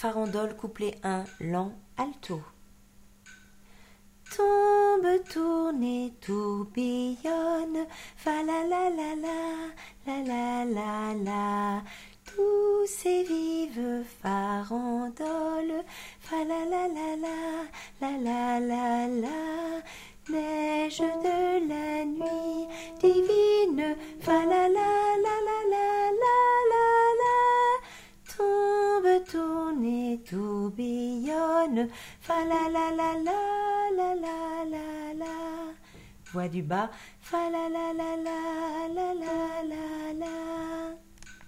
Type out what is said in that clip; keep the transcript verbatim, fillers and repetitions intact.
farandole couplet un, lent, alto. Tombe, tourne et tourbillonne, fa la la la la, la la la la. Tous ces vives farandoles, fa la la la la, la la la la. Neige de la nuit divine, fa la la la la la la la la. Tombe, tourne et tourbillonne, fa la la la la la la la la. Voix du bas, fa la la la la la la la la.